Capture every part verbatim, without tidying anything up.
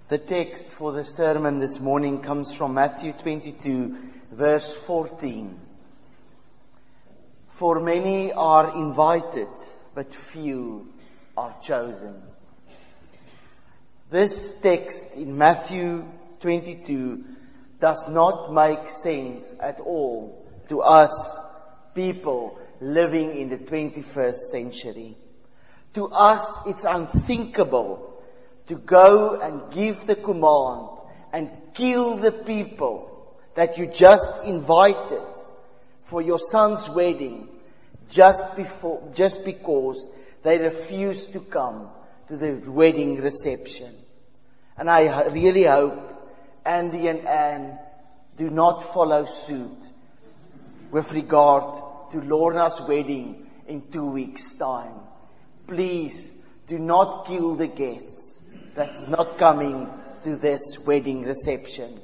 The text for the sermon this morning comes from Matthew twenty-two, verse fourteen. For many are invited, but few are chosen. This text in Matthew twenty-two does not make sense at all to us people living in the twenty-first century. To us, it's unthinkable to go and give the command and kill the people that you just invited for your son's wedding just before, just because they refused to come to the wedding reception. And I really hope Andy and Anne do not follow suit with regard to Lorna's wedding in two weeks' time. Please do not kill the guests that's not coming to this wedding reception.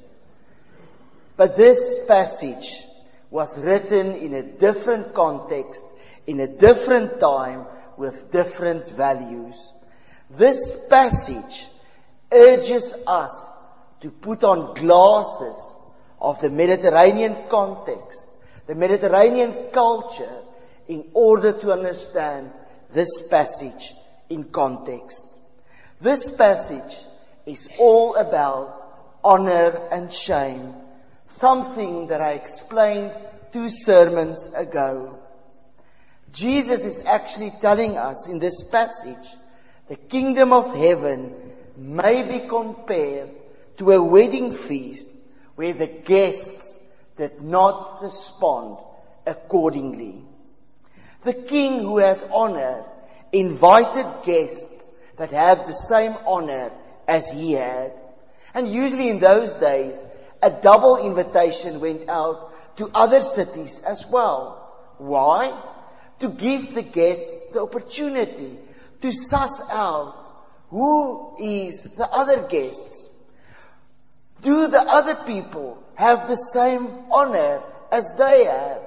But this passage was written in a different context, in a different time, with different values. This passage urges us to put on glasses of the Mediterranean context, the Mediterranean culture, in order to understand this passage in context. This passage is all about honor and shame, something that I explained two sermons ago. Jesus is actually telling us in this passage, the kingdom of heaven may be compared to a wedding feast where the guests did not respond accordingly. The king who had honor invited guests that had the same honor as he had. And usually in those days, a double invitation went out to other cities as well. Why? To give the guests the opportunity to suss out who is the other guests. Do the other people have the same honor as they have?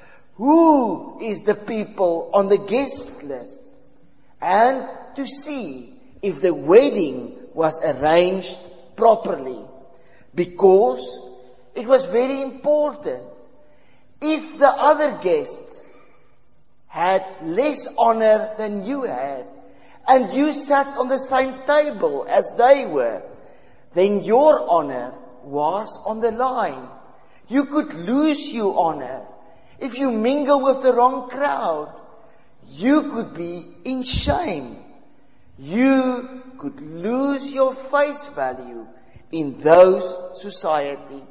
Who is the people on the guest list? And to see if the wedding was arranged properly. Because it was very important. If the other guests had less honor than you had, and you sat on the same table as they were, then your honor was on the line. You could lose your honor. If you mingle with the wrong crowd, you could be in shame. You could lose your face value in those society.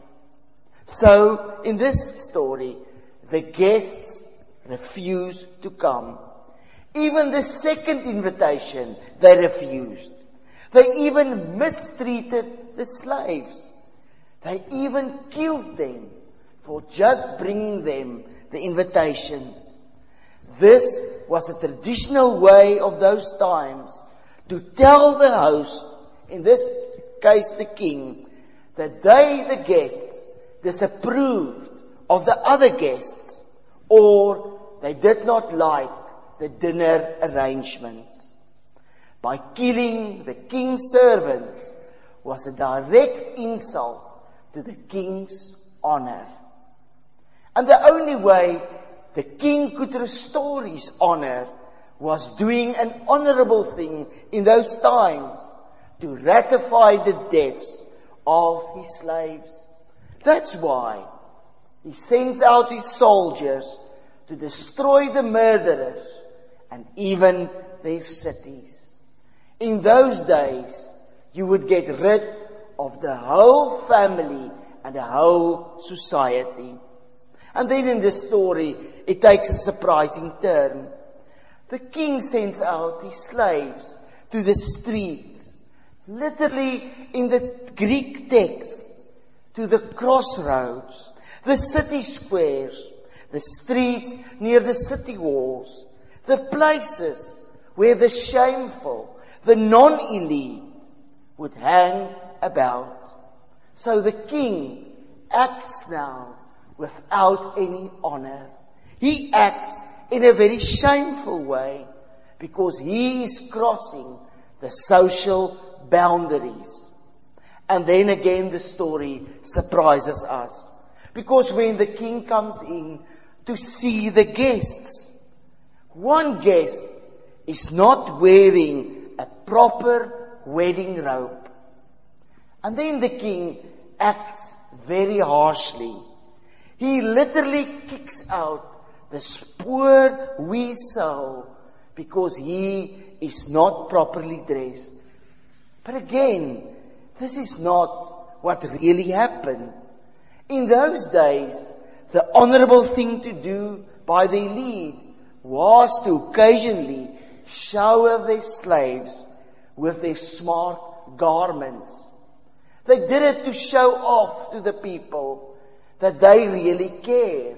So, in this story, the guests refused to come. Even the second invitation, they refused. They even mistreated the slaves. They even killed them for just bringing them the invitations. This was a traditional way of those times to tell the host, in this case the king, that they, the guests, disapproved of the other guests, or they did not like the dinner arrangements. By killing the king's servants was a direct insult to the king's honor. And the only way the king could restore his honor was doing an honorable thing in those times, to ratify the deaths of his slaves. That's why he sends out his soldiers to destroy the murderers and even their cities. In those days, you would get rid of the whole family and the whole society. And then in this story, it takes a surprising turn. The king sends out his slaves to the streets, literally in the Greek text, to the crossroads, the city squares, the streets near the city walls, the places where the shameful, the non-elite would hang about. So the king acts now without any honor. He acts in a very shameful way because he is crossing the social boundaries. And then again the story surprises us. Because when the king comes in to see the guests, one guest is not wearing a proper wedding robe. And then the king acts very harshly. He literally kicks out this poor wee soul because he is not properly dressed. But again, this is not what really happened. In those days, the honorable thing to do by the elite was to occasionally shower their slaves with their smart garments. They did it to show off to the people that they really care.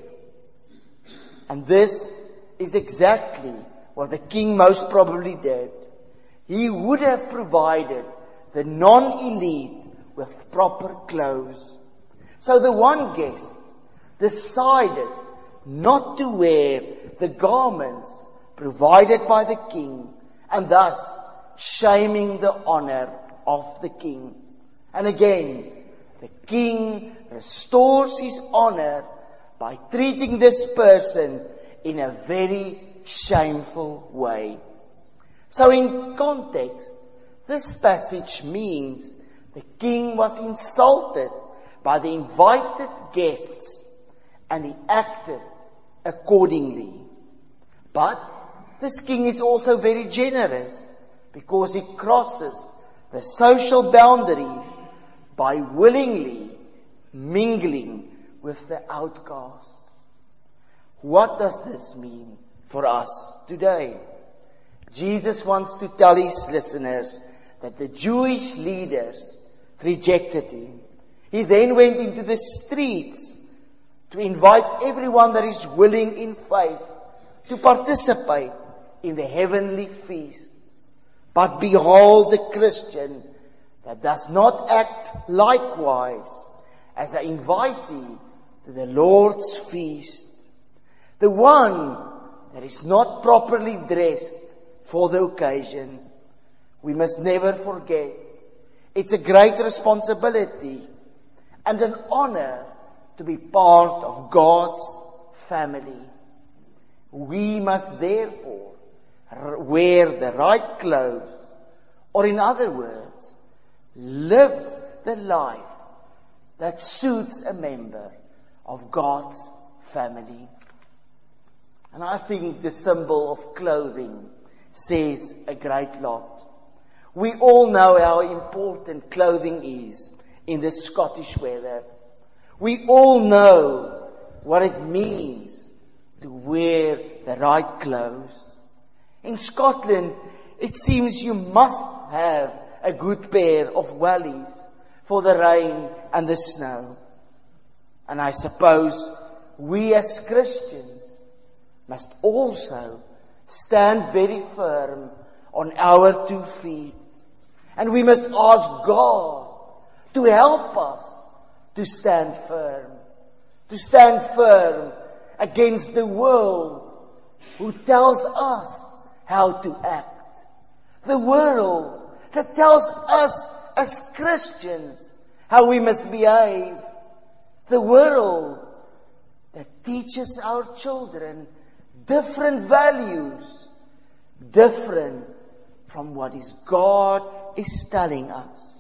And this is exactly what the king most probably did. He would have provided the non-elite with proper clothes. So the one guest decided not to wear the garments provided by the king, and thus shaming the honor of the king. And again, the king restores his honor by treating this person in a very shameful way. So in context, this passage means the king was insulted by the invited guests, and he acted accordingly. But this king is also very generous, because he crosses the social boundaries by willingly mingling with the outcasts. What does this mean for us today? Jesus wants to tell his listeners that the Jewish leaders rejected him. He then went into the streets to invite everyone that is willing in faith to participate in the heavenly feast. But behold the Christian that does not act likewise as an invitee to the Lord's feast. The one that is not properly dressed for the occasion. We must never forget, it's a great responsibility and an honor to be part of God's family. We must therefore wear the right clothes, or in other words, live the life that suits a member of God's family. And I think the symbol of clothing says a great lot. We all know how important clothing is in the Scottish weather. We all know what it means to wear the right clothes. In Scotland, it seems you must have a good pair of wellies for the rain and the snow. And I suppose we as Christians must also stand very firm on our two feet. And we must ask God to help us to stand firm. To stand firm against the world who tells us how to act. The world that tells us as Christians how we must behave. The world that teaches our children different values, different from what is God is telling us.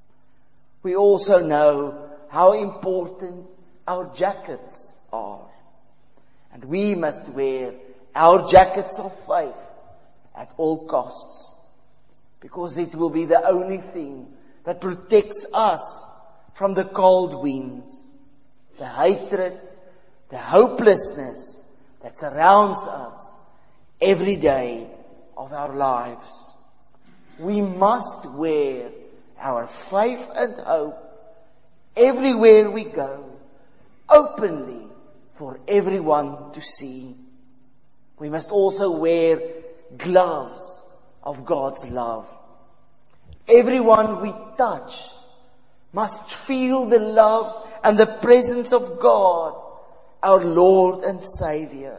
We also know how important our jackets are. And we must wear our jackets of faith at all costs, because it will be the only thing that protects us from the cold winds, the hatred, the hopelessness that surrounds us every day of our lives. We must wear our faith and hope everywhere we go, openly for everyone to see. We must also wear gloves of God's love. Everyone we touch must feel the love and the presence of God, our Lord and Savior.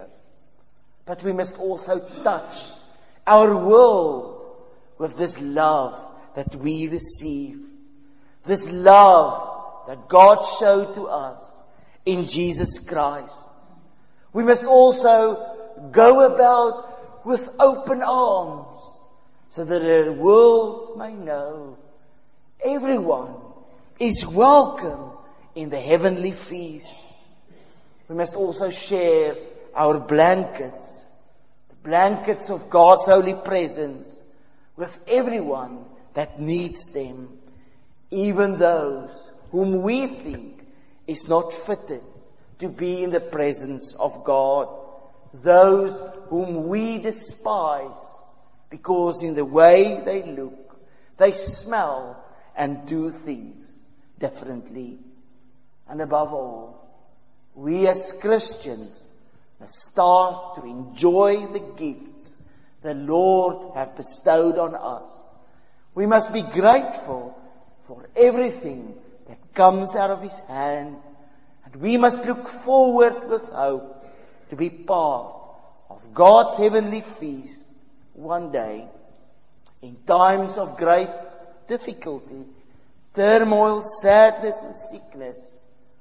But we must also touch our world with this love that we receive. this love that God showed to us in Jesus Christ. We must also go about with open arms so that the world may know everyone is welcome in the heavenly feast. We must also share our blankets, the blankets of God's holy presence, with everyone that needs them, even those whom we think is not fitted to be in the presence of God, those whom we despise because in the way they look, they smell and do things differently. And above all, we as Christians must start to enjoy the gifts the Lord has bestowed on us. We must be grateful for everything that comes out of His hand, and we must look forward with hope to be part of God's heavenly feast one day. In times of great difficulty, turmoil, sadness, and sickness,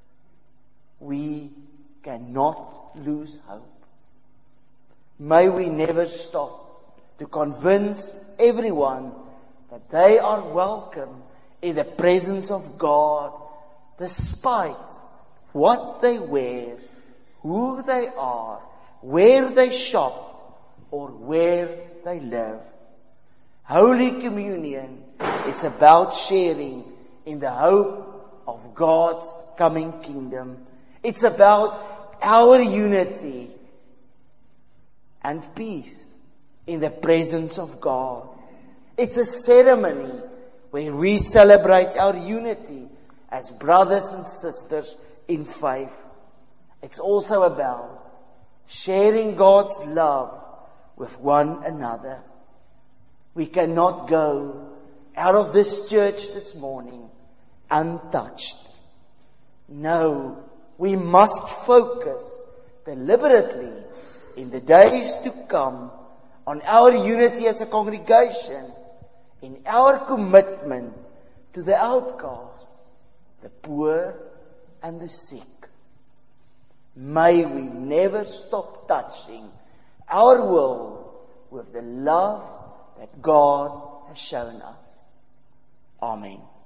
we cannot lose hope. May we never stop to convince everyone that they are welcome in the presence of God, despite what they wear, who they are, where they shop, or where they live. Holy Communion is about sharing in the hope of God's coming kingdom. It's about our unity and peace in the presence of God. It's a ceremony where we celebrate our unity as brothers and sisters in faith. It's also about sharing God's love with one another. We cannot go out of this church this morning untouched. No, we must focus deliberately in the days to come on our unity as a congregation, in our commitment to the outcasts, the poor and the sick. May we never stop touching our world with the love that God has shown us. Amen.